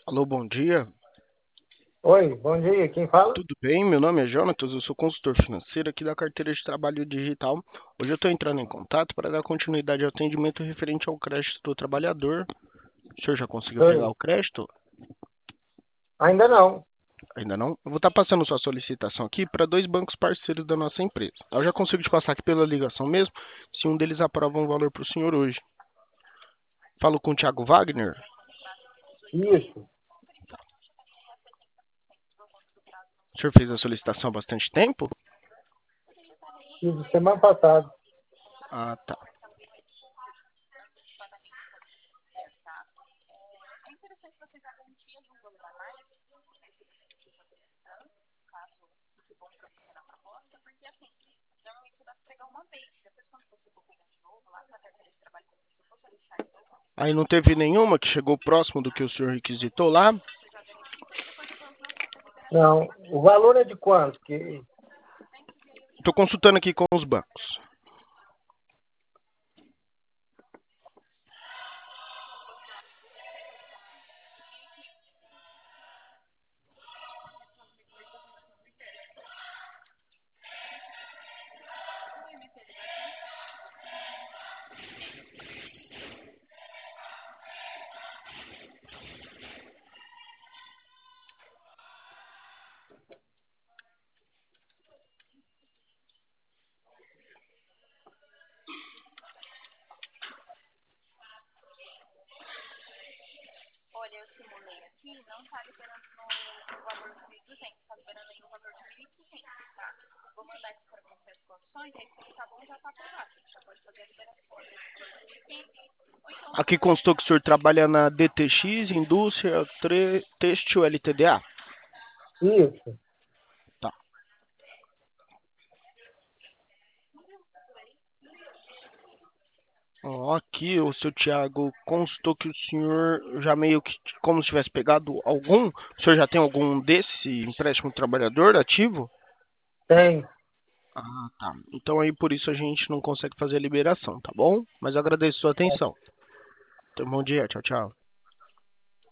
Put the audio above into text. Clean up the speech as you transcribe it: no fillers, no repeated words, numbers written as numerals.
Alô, bom dia. Oi, bom dia. Quem fala? Tudo bem? Meu nome é Jonatas, eu sou consultor financeiro aqui da carteira de trabalho digital. Hoje eu estou entrando em contato para dar continuidade ao atendimento referente ao crédito do trabalhador. O senhor já conseguiu pegar Oi. o crédito? Ainda não. Ainda não? Eu vou estar passando sua solicitação aqui para dois bancos parceiros da nossa empresa. Eu já consigo te passar aqui pela ligação mesmo, se um deles aprova um valor para o senhor hoje. Falo com o Thiago Wagner. Isso. O senhor fez a solicitação há bastante tempo? Isso semana passada. Ah, tá. Aí não teve nenhuma que chegou próximo do que o senhor requisitou lá? Não. O valor é de quanto? Estou consultando aqui com os bancos. Aqui constou que o senhor trabalha na DTX, Indústria Têxtil LTDA. Isso. Tá. Ó, aqui o seu Thiago constou que o senhor já meio que como se tivesse pegado algum. O senhor já tem algum desse empréstimo trabalhador ativo? Tem. Ah, tá. Então aí por isso a gente não consegue fazer a liberação, tá bom? Mas eu agradeço a sua atenção. Então, bom dia, tchau, tchau.